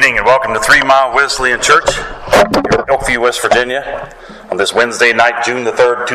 evening and welcome to 3 Mile Wesleyan Church here in Elkview, West Virginia on this Wednesday night, June the 3rd,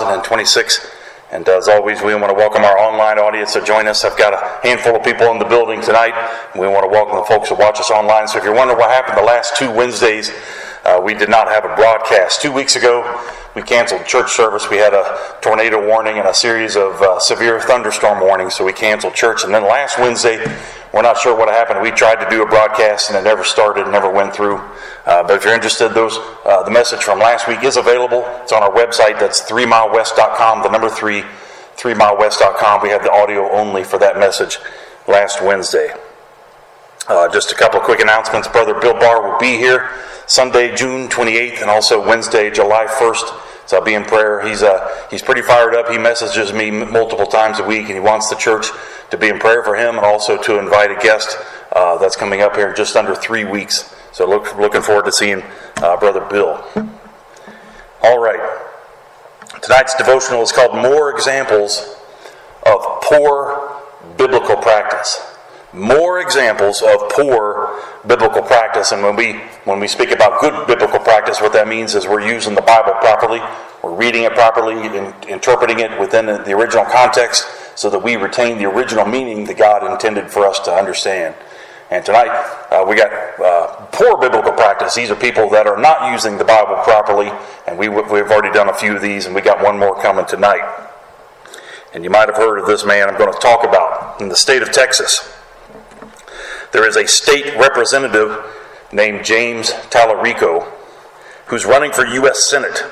2026. And as always, we want to welcome our online audience to join us. I've got a handful of people in the building tonight. We want to welcome the folks who watch us online. So if you're wondering what happened the last 2 Wednesdays, we did not have a broadcast. 2 weeks ago, we canceled church service. We had a tornado warning and a series of severe thunderstorm warnings, so we canceled church. And then last Wednesday, we're not sure what happened. We tried to do a broadcast, and it never started, never went through. But if you're interested, the message from last week is available. It's on our website. That's 3milewest.com, the number 3, 3milewest.com. We have the audio only for that message last Wednesday. Just a couple of quick announcements. Brother Bill Barr will be here Sunday, June 28th, and also Wednesday, July 1st. So I'll be in prayer. He's pretty fired up. He messages me multiple times a week, and he wants the church to be in prayer for him and also to invite a guest that's coming up here in just under 3 weeks. So looking forward to seeing Brother Bill. All right. Tonight's devotional is called More Examples of Poor Biblical Practice. More examples of poor biblical practice. And when we speak about good biblical practice, what that means is we're using the Bible properly, we're reading it properly, interpreting it within the original context so that we retain the original meaning that God intended for us to understand. And tonight, we got poor biblical practice. These are people that are not using the Bible properly, and we've already done a few of these, and we got one more coming tonight. And you might have heard of this man I'm going to talk about. In the state of Texas, there is a state representative named James Talarico who's running for U.S. Senate.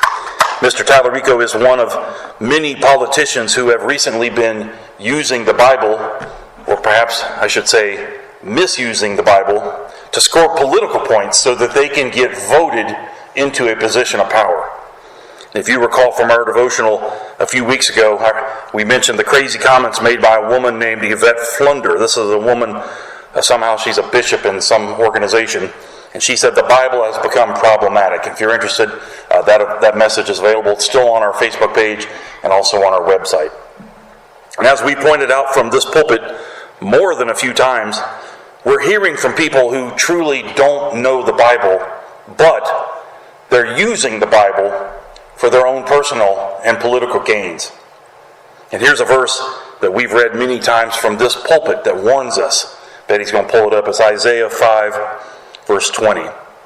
Mr. Talarico is one of many politicians who have recently been using the Bible, or perhaps I should say misusing the Bible, to score political points so that they can get voted into a position of power. If you recall from our devotional a few weeks ago, we mentioned the crazy comments made by a woman named Yvette Flunder. This is a woman, somehow she's a bishop in some organization, and she said the Bible has become problematic. If you're interested, that message is available. It's still on our Facebook page and also on our website. And as we pointed out from this pulpit more than a few times, we're hearing from people who truly don't know the Bible, but they're using the Bible for their own personal and political gains. And here's a verse that we've read many times from this pulpit that warns us. That he's going to pull it up. It's Isaiah 5, verse 20.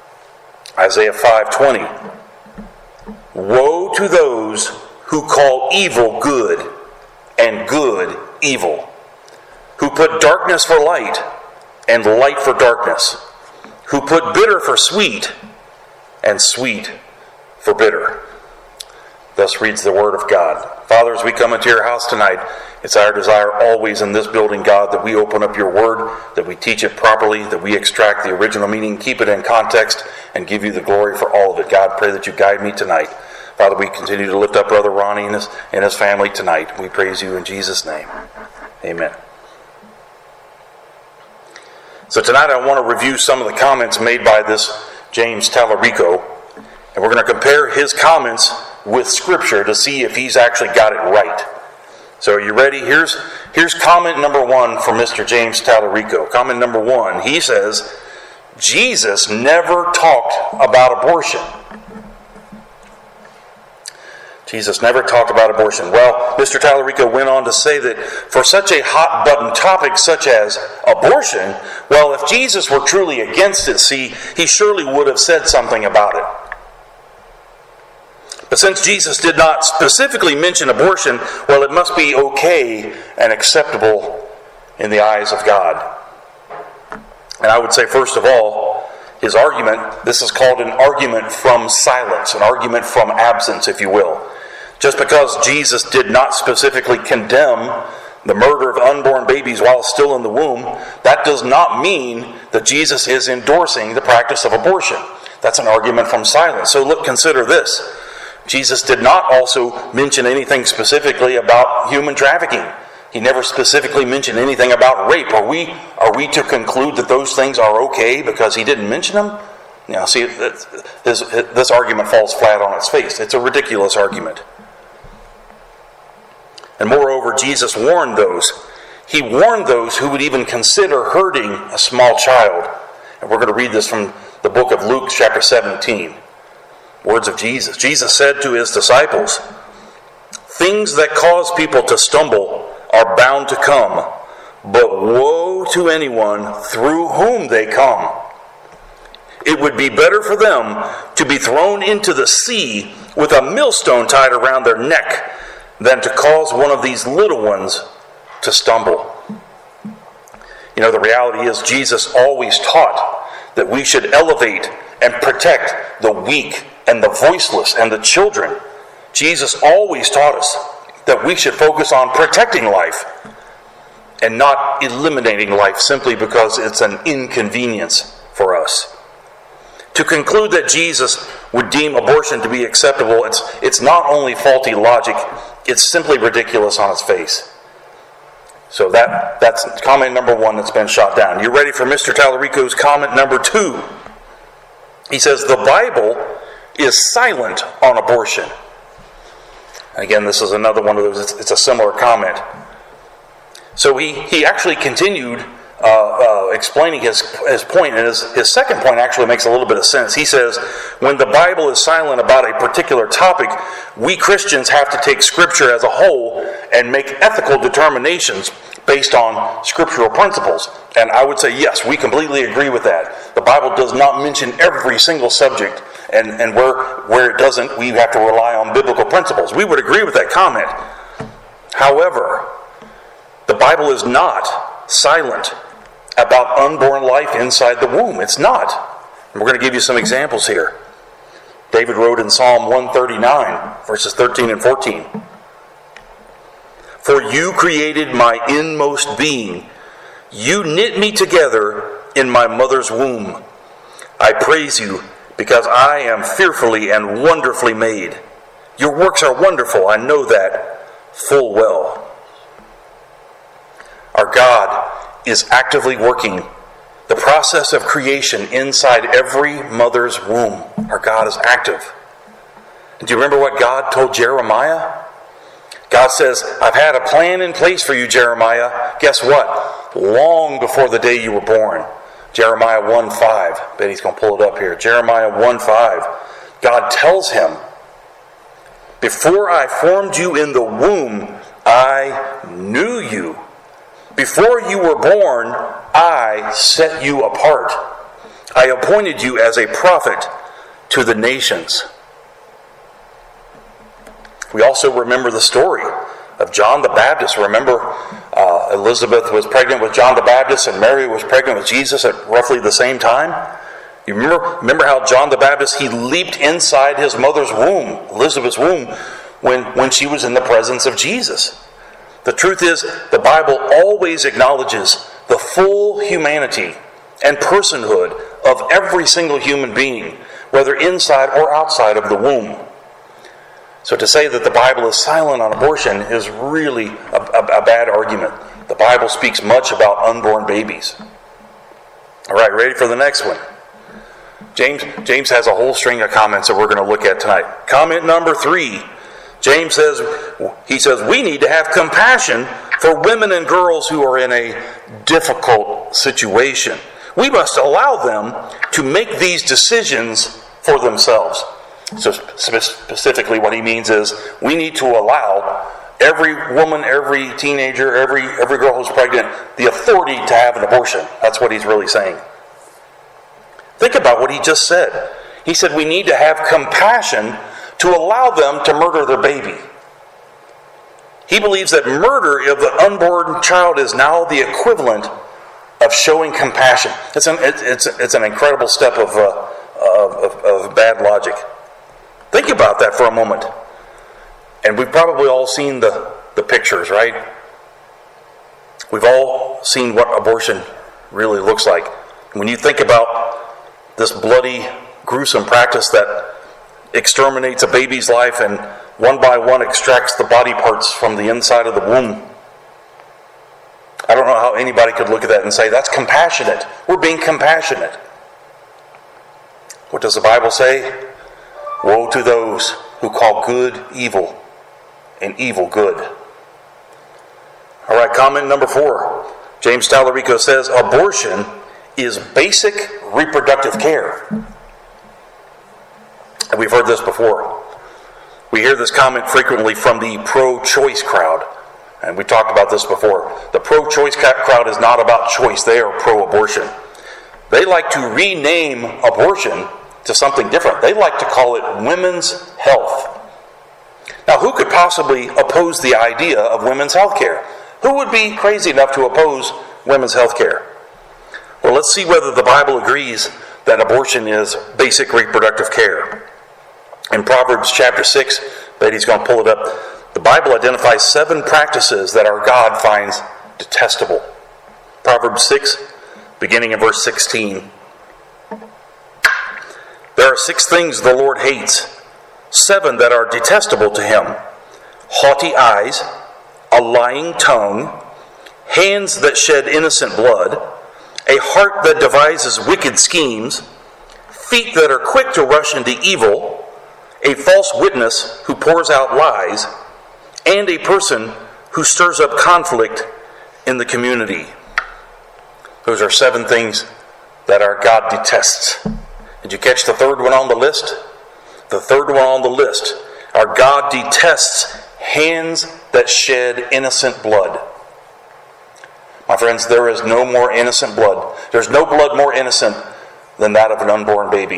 Isaiah 5:20. Woe to those who call evil good and good evil, who put darkness for light and light for darkness, who put bitter for sweet and sweet for bitter. Thus reads the word of God. Father, as we come into your house tonight, it's our desire always in this building, God, that we open up your word, that we teach it properly, that we extract the original meaning, keep it in context, and give you the glory for all of it. God, pray that you guide me tonight. Father, we continue to lift up Brother Ronnie and his family tonight. We praise you in Jesus' name. Amen. So tonight I want to review some of the comments made by this James Talarico, and we're going to compare his comments with Scripture to see if he's actually got it right. So are you ready? Here's comment number 1 from Mr. James Talarico. Comment number 1, he says, Jesus never talked about abortion. Jesus never talked about abortion. Well, Mr. Talarico went on to say that for such a hot-button topic such as abortion, well, if Jesus were truly against it, he surely would have said something about it. But since Jesus did not specifically mention abortion, well, it must be okay and acceptable in the eyes of God. And I would say, first of all, his argument, this is called an argument from silence, an argument from absence, if you will. Just because Jesus did not specifically condemn the murder of unborn babies while still in the womb, that does not mean that Jesus is endorsing the practice of abortion. That's an argument from silence. So consider this. Jesus did not also mention anything specifically about human trafficking. He never specifically mentioned anything about rape. Are we to conclude that those things are okay because he didn't mention them? Now, see, this argument falls flat on its face. It's a ridiculous argument. And moreover, Jesus warned those. He warned those who would even consider hurting a small child. And we're going to read this from the book of Luke, chapter 17. Words of Jesus. Jesus said to his disciples, "Things that cause people to stumble are bound to come, but woe to anyone through whom they come. It would be better for them to be thrown into the sea with a millstone tied around their neck than to cause one of these little ones to stumble." You know, the reality is Jesus always taught that we should elevate and protect the weak and the voiceless and the children. Jesus always taught us that we should focus on protecting life and not eliminating life simply because it's an inconvenience for us. To conclude that Jesus would deem abortion to be acceptable, it's not only faulty logic, it's simply ridiculous on its face. So that's comment number 1 that's been shot down. You ready for Mr. Tallarico's comment number 2? He says, the Bible is silent on abortion. Again, this is another one of those, it's a similar comment. So he actually continued explaining his point, and his second point actually makes a little bit of sense. He says, when the Bible is silent about a particular topic, we Christians have to take Scripture as a whole and make ethical determinations based on scriptural principles. And I would say, yes, we completely agree with that. The Bible does not mention every single subject, and where it doesn't, we have to rely on biblical principles. We would agree with that comment. However, the Bible is not silent about unborn life inside the womb. It's not. And we're going to give you some examples here. David wrote in Psalm 139, verses 13 and 14. "For you created my inmost being. You knit me together in my mother's womb. I praise you because I am fearfully and wonderfully made. Your works are wonderful. I know that full well." Our God is actively working the process of creation inside every mother's womb. Our God is active. Do you remember what God told Jeremiah? God says, "I've had a plan in place for you, Jeremiah." Guess what? Long before the day you were born. Jeremiah 1:5. Betty's going to pull it up here. Jeremiah 1:5. God tells him, "Before I formed you in the womb, I knew you. Before you were born, I set you apart. I appointed you as a prophet to the nations." We also remember the story of John the Baptist. Remember, Elizabeth was pregnant with John the Baptist and Mary was pregnant with Jesus at roughly the same time. You remember how John the Baptist, he leaped inside his mother's womb, Elizabeth's womb, when she was in the presence of Jesus. The truth is, the Bible always acknowledges the full humanity and personhood of every single human being, whether inside or outside of the womb. So to say that the Bible is silent on abortion is really a bad argument. The Bible speaks much about unborn babies. All right, ready for the next one? James has a whole string of comments that we're going to look at tonight. Comment number 3. James says, we need to have compassion for women and girls who are in a difficult situation. We must allow them to make these decisions for themselves. So specifically what he means is we need to allow every woman, every teenager, every girl who's pregnant the authority to have an abortion. That's what he's really saying. Think about what he just said. He said we need to have compassion to allow them to murder their baby. He believes that murder of the unborn child is now the equivalent of showing compassion. It's an incredible step of bad logic. Think about that for a moment. And we've probably all seen the pictures, right? We've all seen what abortion really looks like. When you think about this bloody, gruesome practice that exterminates a baby's life and one by one extracts the body parts from the inside of the womb. I don't know how anybody could look at that and say, that's compassionate. We're being compassionate. What does the Bible say? Woe to those who call good evil and evil good. All right, comment number 4. James Tallarico says, abortion is basic reproductive care. And we've heard this before. We hear this comment frequently from the pro-choice crowd. And we talked about this before. The pro-choice crowd is not about choice. They are pro-abortion. They like to rename abortion to something different. They like to call it women's health. Now, who could possibly oppose the idea of women's health care? Who would be crazy enough to oppose women's health care? Well, let's see whether the Bible agrees that abortion is basic reproductive care. In Proverbs chapter 6, Betty's going to pull it up, the Bible identifies 7 practices that our God finds detestable. Proverbs 6, beginning in verse 16. There are 6 things the Lord hates, 7 that are detestable to him: haughty eyes, a lying tongue, hands that shed innocent blood, a heart that devises wicked schemes, feet that are quick to rush into evil, a false witness who pours out lies, and a person who stirs up conflict in the community. Those are 7 things that our God detests. Did you catch the third one on the list? The third one on the list. Our God detests hands that shed innocent blood. My friends, there is no more innocent blood. There's no blood more innocent than that of an unborn baby.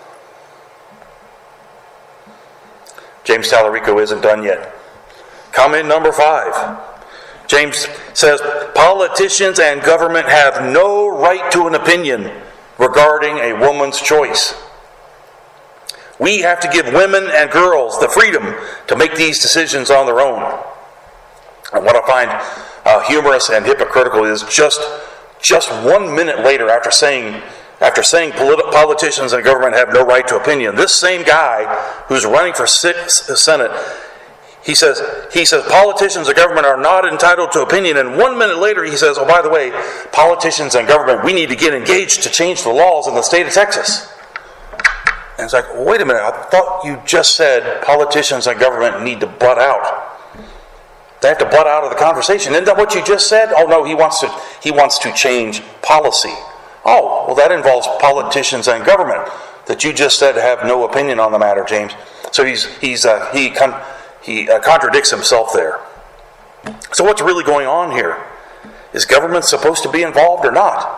James Tallarico isn't done yet. Comment number 5. James says, politicians and government have no right to an opinion regarding a woman's choice. We have to give women and girls the freedom to make these decisions on their own. And what I find humorous and hypocritical is just 1 minute later, after saying politicians and government have no right to opinion, this same guy who's running for Senate, he says politicians and government are not entitled to opinion, and 1 minute later he says, oh, by the way, politicians and government, we need to get engaged to change the laws in the state of Texas. And it's like, wait a minute, I thought you just said politicians and government need to butt out. They have to butt out of the conversation. Isn't that what you just said? Oh no, he wants to change policy. Oh, well, that involves politicians and government that you just said have no opinion on the matter, James. So he contradicts himself there. So what's really going on here? Is government supposed to be involved or not?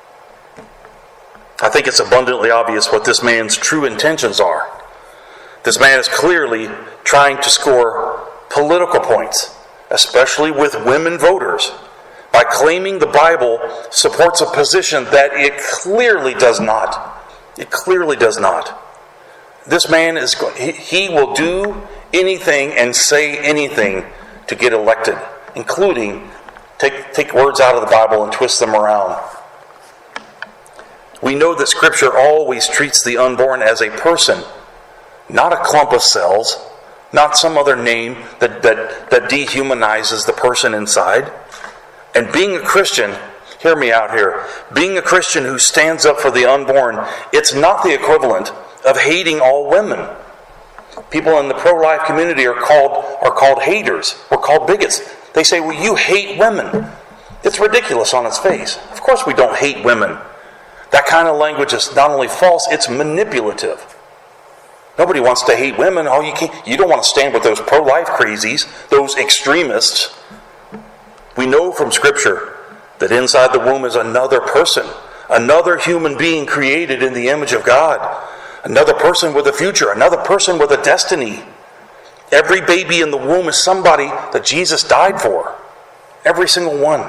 I think it's abundantly obvious what this man's true intentions are. This man is clearly trying to score political points, especially with women voters, by claiming the Bible supports a position that it clearly does not. It clearly does not. This man he will do anything and say anything to get elected, including take words out of the Bible and twist them around. We know that Scripture always treats the unborn as a person, not a clump of cells, not some other name that dehumanizes the person inside. And being a Christian, hear me out here, being a Christian who stands up for the unborn, it's not the equivalent of hating all women. People in the pro-life community are called haters. We're called bigots. They say, well, you hate women. It's ridiculous on its face. Of course we don't hate women. That kind of language is not only false, it's manipulative. Nobody wants to hate women. Oh, you don't want to stand with those pro-life crazies, those extremists. We know from Scripture that inside the womb is another person, another human being created in the image of God, another person with a future, another person with a destiny. Every baby in the womb is somebody that Jesus died for. Every single one.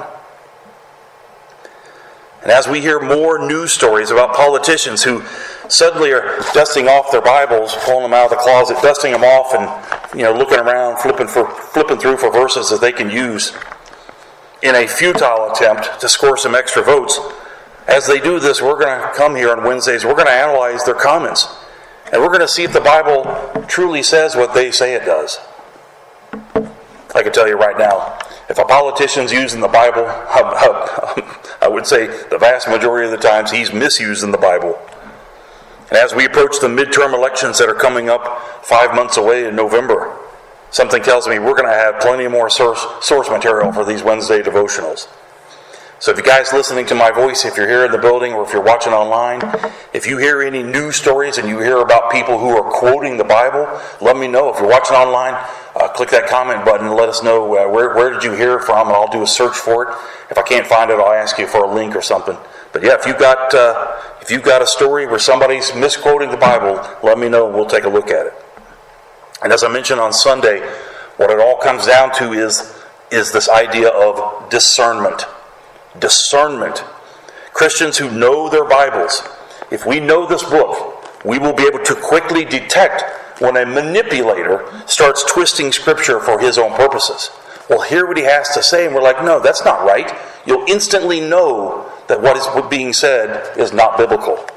And as we hear more news stories about politicians who suddenly are dusting off their Bibles, pulling them out of the closet, dusting them off, and looking around, flipping through for verses that they can use in a futile attempt to score some extra votes. As they do this, we're going to come here on Wednesdays, we're going to analyze their comments, and we're going to see if the Bible truly says what they say it does. I can tell you right now, if a politician's using the Bible, I would say the vast majority of the times he's misusing the Bible. And as we approach the midterm elections that are coming up 5 months away in November, something tells me we're going to have plenty more source material for these Wednesday devotionals. So if you guys listening to my voice, if you're here in the building or if you're watching online, if you hear any news stories and you hear about people who are quoting the Bible, let me know. If you're watching online, click that comment button and let us know where did you hear it from, and I'll do a search for it. If I can't find it, I'll ask you for a link or something. But yeah, if you've got a story where somebody's misquoting the Bible, let me know and we'll take a look at it. And as I mentioned on Sunday, what it all comes down to is this idea of discernment. Discernment. Christians who know their Bibles, if we know this book, we will be able to quickly detect when a manipulator starts twisting Scripture for his own purposes. We'll hear what he has to say, and we're like, no, that's not right. You'll instantly know that what is being said is not biblical.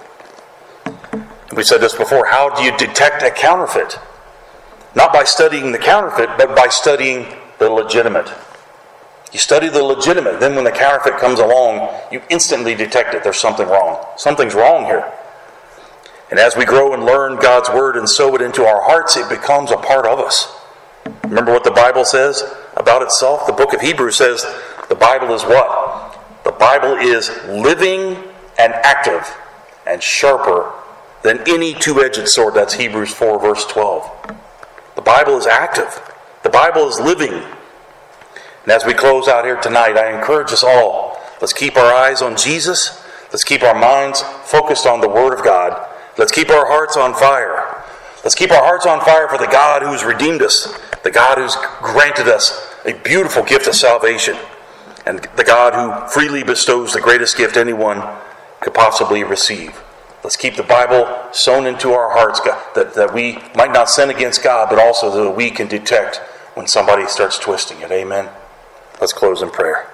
We said this before. How do you detect a counterfeit? Not by studying the counterfeit, but by studying the legitimate. You study the legitimate, then when the counterfeit comes along, you instantly detect it. There's something wrong. Something's wrong here. And as we grow and learn God's Word and sow it into our hearts, it becomes a part of us. Remember what the Bible says about itself? The book of Hebrews says the Bible is what? The Bible is living and active and sharper than any two-edged sword. That's Hebrews 4 verse 12. The Bible is active. The Bible is living. And as we close out here tonight, I encourage us all, let's keep our eyes on Jesus. Let's keep our minds focused on the Word of God. Let's keep our hearts on fire. Let's keep our hearts on fire for the God who's redeemed us, the God who's granted us a beautiful gift of salvation, and the God who freely bestows the greatest gift anyone could possibly receive. Let's keep the Bible sown into our hearts, that we might not sin against God, but also that we can detect when somebody starts twisting it. Amen. Let's close in prayer.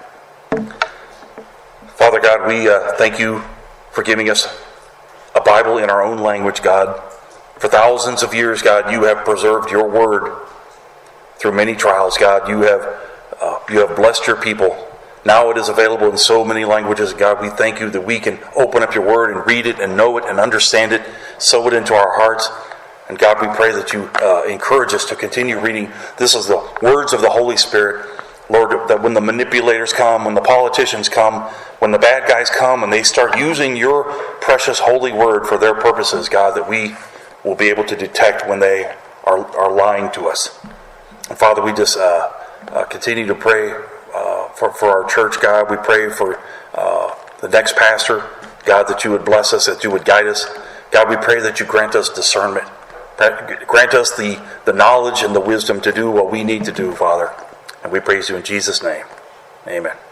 Father God, we thank you for giving us a Bible in our own language, God. For thousands of years, God, you have preserved your word through many trials, God. You have blessed your people. Now it is available in so many languages, God. We thank you that we can open up your word and read it and know it and understand it, sow it into our hearts. And God, we pray that you encourage us to continue reading. This is the words of the Holy Spirit. Lord, that when the manipulators come, when the politicians come, when the bad guys come and they start using your precious holy word for their purposes, God, that we will be able to detect when they are lying to us. And Father, we just continue to pray for our church, God. We pray for the next pastor, God, that you would bless us, that you would guide us. God, we pray that you grant us discernment, that grant us the knowledge and the wisdom to do what we need to do, Father. And we praise you in Jesus' name. Amen.